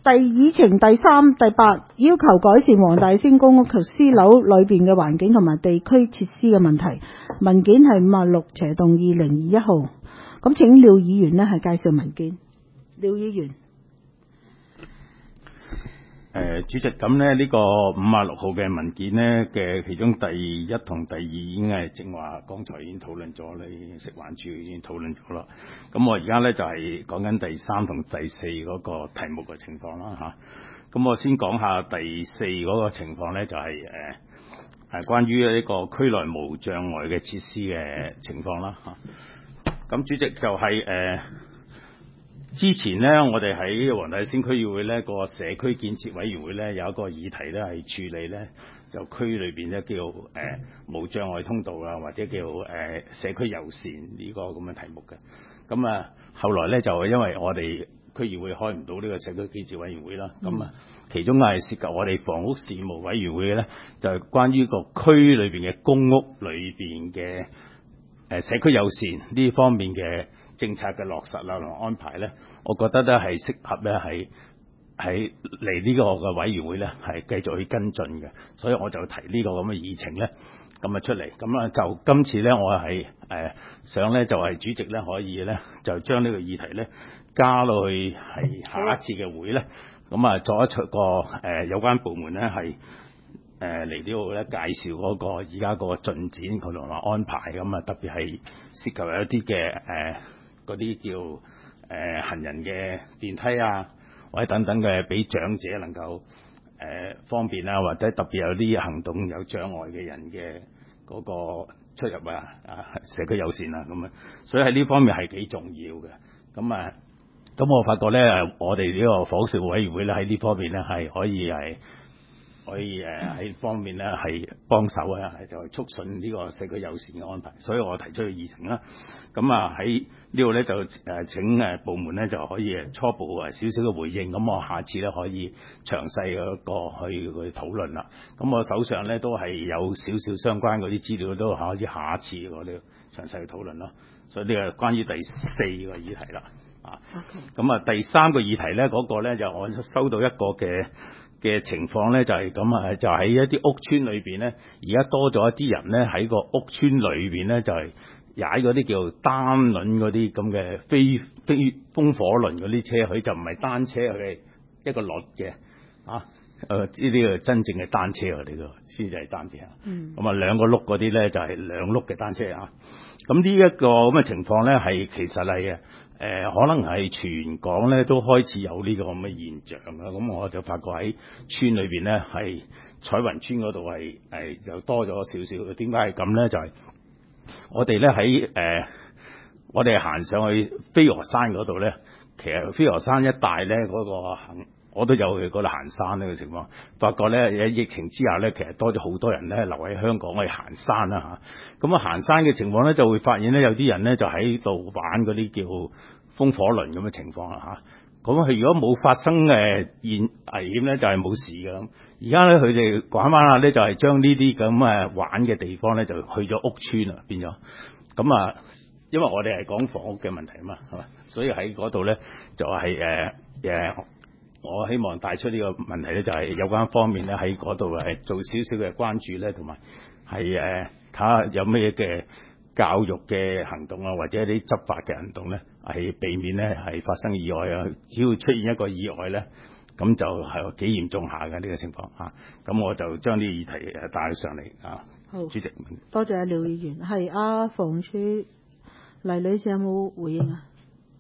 議程第3、第8要求改善黃大仙公屋及私樓裏邊嘅環境同埋地區設施嘅問題，文件係56/2021號。咁請廖議員呢係介紹文件。廖議員。 主席，咁呢個56號嘅文件呢嘅其中第1同第2已經係正話剛才已經討論咗，你食環署已經討論咗啦。咁我而家呢就係講緊第3同第4嗰個題目嘅情況啦嚇。咁我先講下第4嗰個情況呢，就係關於呢個區內無障礙嘅設施嘅情況啦嚇。咁主席就係之前呢，我哋喺黃大仙區議會呢個社區建設委員會呢，有一個議題呢係處理呢，就區裏邊呢叫無障礙通道啊，或者叫社區友善呢個咁嘅題目嘅。咁啊，後來呢，就因為我哋區議會開唔到呢個社區建設委員會啦，咁啊，其中係涉及我哋房屋事務委員會嘅呢，就係關於個區裏邊嘅公屋裏邊嘅社區友善呢方面嘅政策嘅落實啦同安排咧，我覺得咧係適合咧係嚟呢個嘅委員會咧係繼續去跟進嘅，所以我就提呢個咁嘅議程咧咁啊出嚟，咁啊就今次咧我係想咧就係主席咧可以咧就將呢個議題咧加落去係下一次嘅會咧，咁啊作一出個有關部門咧係嚟呢度咧介紹嗰個而家個進展佢同埋安排，咁啊特別係涉及一啲嘅嗰啲叫行人嘅電梯啊，或者等等嘅俾長者能夠方便啊，或者特別有啲行動有障礙嘅人嘅嗰個出入啊社區友善啊咁啊，所以喺呢方面係幾重要嘅。咁我發覺咧，我哋呢個房屋事務委員會咧喺呢方面咧係可以喺方面咧係幫手啊，就係促進呢個社區友善嘅安排，所以我提出嘅議程啦。咁啊喺呢度咧就請部門咧就可以初步少少嘅回應，咁我下次咧可以詳細嗰個去討論啦。咁我手上咧都係有少少相關嗰啲資料，都可以下一次我哋詳細去討論咯。所以呢個關於第4個議題啦。咁啊第3個議題咧嗰個咧就我收到一個嘅情況咧就係咁啊，就喺一啲屋邨裏邊咧，而家多咗一啲人咧喺個屋邨裏邊咧就係踩嗰啲叫單輪嗰啲咁嘅非風火輪嗰啲車，佢就唔係單車，佢係一個輪嘅呢啲叫真正嘅單車，我哋個先至係單車。咁啊兩個轆嗰啲咧就係兩轆嘅單車啊。咁呢一個咁嘅情況咧係其實係可能係全港咧都開始有呢個咁嘅現象啦。咁我就發覺喺村裏邊咧係彩雲村嗰度係就多咗少少。點解係咁咧？就係我哋咧喺我哋行上去飛鵝山嗰度咧，其實飛鵝山一帶咧嗰個我都有去嗰度行山呢個情況，發覺咧喺疫情之下咧，其實多咗好多人咧留喺香港去行山啦嚇。咁行山嘅情況咧，就會發現咧有啲人咧就喺度玩嗰啲叫風火輪咁嘅情況啦嚇。咁佢如果冇發生危險咧，就係冇事嘅咁。而家咧佢哋講翻下咧，就係將呢啲咁玩嘅地方咧，就去咗屋邨啦，變咗。咁因為我哋係講房屋嘅問題啊嘛，係嘛，所以喺嗰度咧就係我希望帶出呢個問題咧，就係有關方面咧喺嗰度做少少嘅關注咧，同埋係睇下有咩嘅教育嘅行動啊，或者啲執法嘅行動咧，係避免咧係發生意外啊。只要出現一個意外咧，咁就係幾嚴重下嘅呢個情況嚇。咁我就將呢個議題帶上嚟啊。好，主席， 多謝廖議員。係房署黎女士有冇回應啊？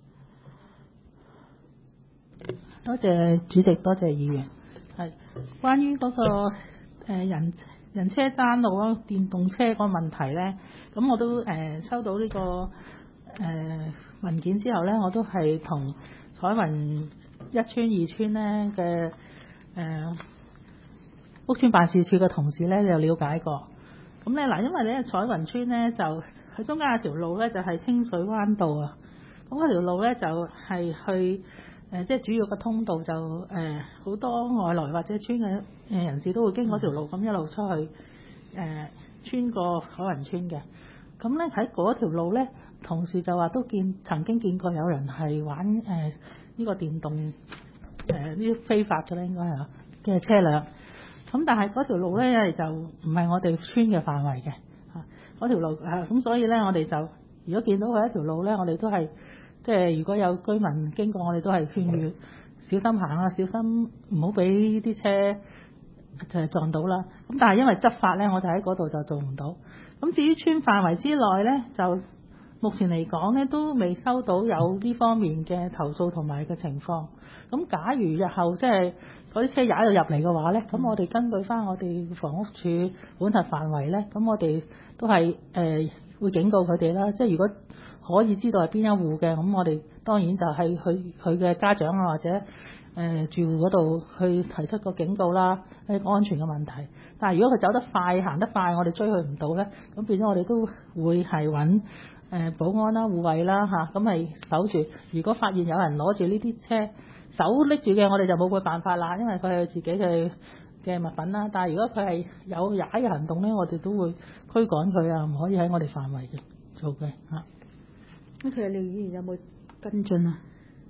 多謝主席，多謝議員。係關於嗰個人車單路嗰個電動車個問題咧，咁我都收到呢個文件之後咧，我都係同彩雲1邨2邨咧嘅屋邨辦事處嘅同事咧有了解過。咁咧嗱，因為咧彩雲邨咧就佢中間有條路咧就係清水灣道啊，咁嗰條路咧就係去即係主要嘅通道，就好多外來或者村嘅人士都會經嗰條路咁一路出去穿過彩雲邨嘅。咁咧喺嗰條路咧，同事就話都曾經見過有人係玩呢個電動呢啲非法嘅咧，應該係嘅車輛。咁但係嗰條路咧就唔係我哋村嘅範圍嘅嚇，嗰條路咁所以咧我哋就如果見到佢一條路咧，我哋都係即係如果有居民經過，我哋都係勸喻小心行啊，小心唔好俾啲車就係撞到啦。咁但係因為執法咧，我哋喺嗰度就做唔到。咁至於村範圍之內咧，就目前嚟講咧都未收到有呢方面嘅投訴同埋嘅情況。咁假如日後即係嗰啲車踩到入嚟嘅話咧，咁我哋根據翻我哋房屋署管轄範圍咧，咁我哋都係會警告佢哋啦。即係如果可以知道係邊一戶嘅，咁我哋當然就係去佢嘅家長啊或者住戶嗰度去提出個警告啦，係安全嘅問題。但係如果佢走得快行得快，我哋追佢唔到咧，咁變咗我哋都會係揾保安啦、護衛啦嚇，咁係守住。如果發現有人攞住呢啲車手拎住嘅，我哋就冇佢辦法啦，因為佢係自己嘅物品啦。但係如果佢係有踩嘅行動咧，我哋都會驅趕佢啊，唔可以喺我哋範圍嘅做嘅嚇。 咁其實廖議員有冇跟進啊？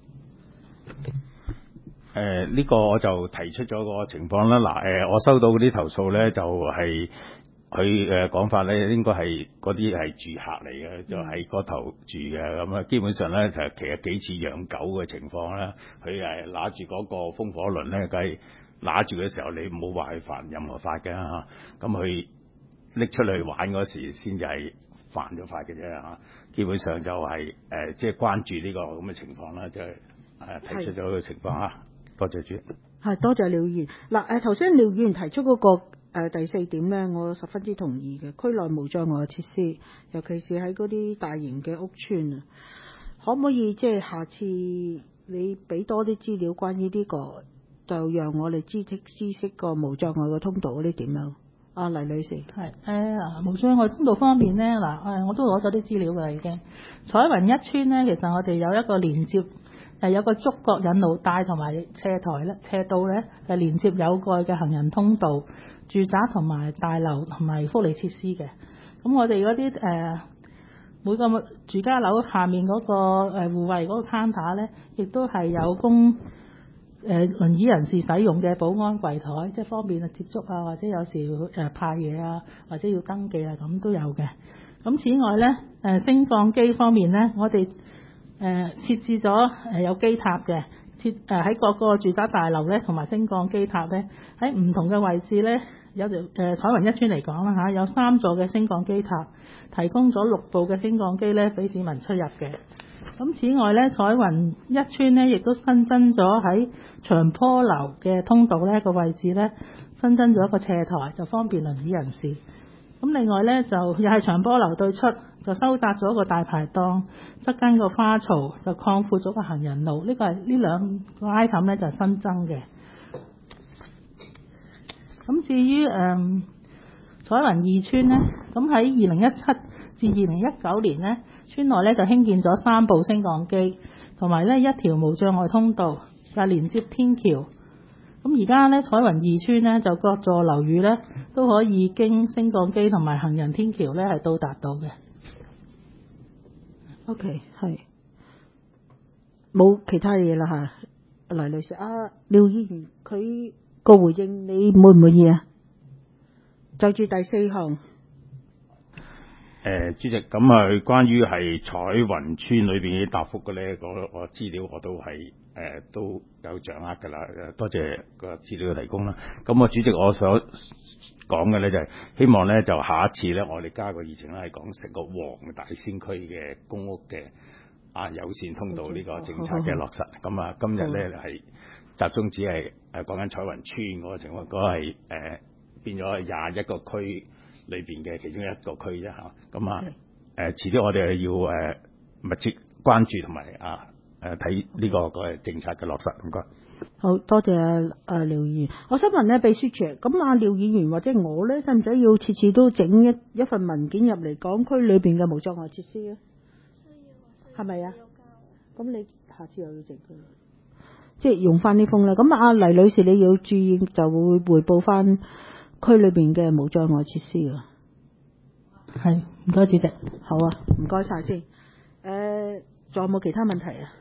呢個我就提出咗個情況啦。嗱，我收到嗰啲投訴咧，就係佢講法咧，應該係嗰啲係住客嚟嘅，就喺嗰頭住嘅。咁啊，基本上咧就其實幾似養狗嘅情況啦。佢係拿住嗰個風火輪咧，梗係拿住嘅時候，你唔好話佢犯任何法嘅嚇。咁佢拎出嚟玩嗰時，先至係犯咗法嘅啫嚇。基本上就係即係關注呢個咁嘅情況啦，就係提出咗個情況嚇。多謝主席。係， 多謝廖議員。嗱，頭先廖議員提出嗰個第4點咧，我十分之同意嘅。區內無障礙嘅設施，尤其是喺嗰啲大型嘅屋邨啊，可唔可以即係下次你俾多啲資料關於呢個，就讓我哋知識個無障礙嘅通道嗰啲點樣？阿黎女士， 係無障礙通道方面咧，我都攞咗啲資料㗎已經。彩雲一村咧，其實我哋有一個連接。有個觸覺引路帶同埋斜道咧，係連接有蓋嘅行人通道、住宅同埋大樓同埋福利設施嘅。咁我哋嗰啲每個住家樓下面嗰個護衛嗰個 counter 咧，亦都係有供輪椅人士使用嘅保安櫃台，即係方便接觸啊，或者有時派嘢啊，或者要登記啊，咁都有嘅。咁此外咧，升降機方面咧，我哋設置咗有機塔嘅，喺各個住宅大樓咧，同埋升降機塔咧，喺唔同嘅位置咧，有條彩雲一村嚟講啦嚇，有3座嘅升降機塔，提供咗6部嘅升降機咧，俾市民出入嘅。咁此外咧，彩雲一村咧，亦都新增咗喺長坡樓嘅通道咧個位置咧，新增咗一個斜台，就方便輪椅人士。咁另外咧，就又係長坡樓對出，就收窄咗個大排檔，側跟個花槽就擴闊咗個行人路。呢個係呢2個 item 咧就係新增嘅。咁至於彩雲二村咧，咁喺2017至2019年咧，村內咧就興建咗3部升降機，同埋咧1條無障礙通道，就連接天橋。咁而家咧，彩雲二村咧就各座樓宇咧都可以經升降機同埋行人天橋咧係到達到嘅。 OK， 係冇其他嘢啦嚇，黎女士。廖議員佢個回應你滿唔滿意啊？就住第4項。 主席，咁啊，關於係彩雲村裏邊啲答覆嘅咧，個資料我都係都有掌握㗎啦。多謝個資料嘅提供啦。咁主席我想講嘅咧就係希望咧就下一次咧我哋加個議程咧係講成個黃大仙區嘅公屋嘅友善通道呢個政策嘅落實。咁今日咧係集中只係講緊彩雲村嗰個情況，嗰係變咗21個區裏邊嘅其中一個區啫嚇。遲啲我哋要密切關注同埋睇呢個政策嘅落實。唔該。 好多謝廖議員。我想問咧，秘書長，咁廖議員或者我咧，使唔使要次次都整一份文件入嚟講區裏邊嘅無障礙設施咧？需要，係咪啊？咁你下次又要整佢，即係用翻呢封咧。咁黎女士你要注意，就會匯報翻區裏邊嘅無障礙設施啊。 係，唔該主席。 好啊，唔該晒先。仲有冇其他問題啊？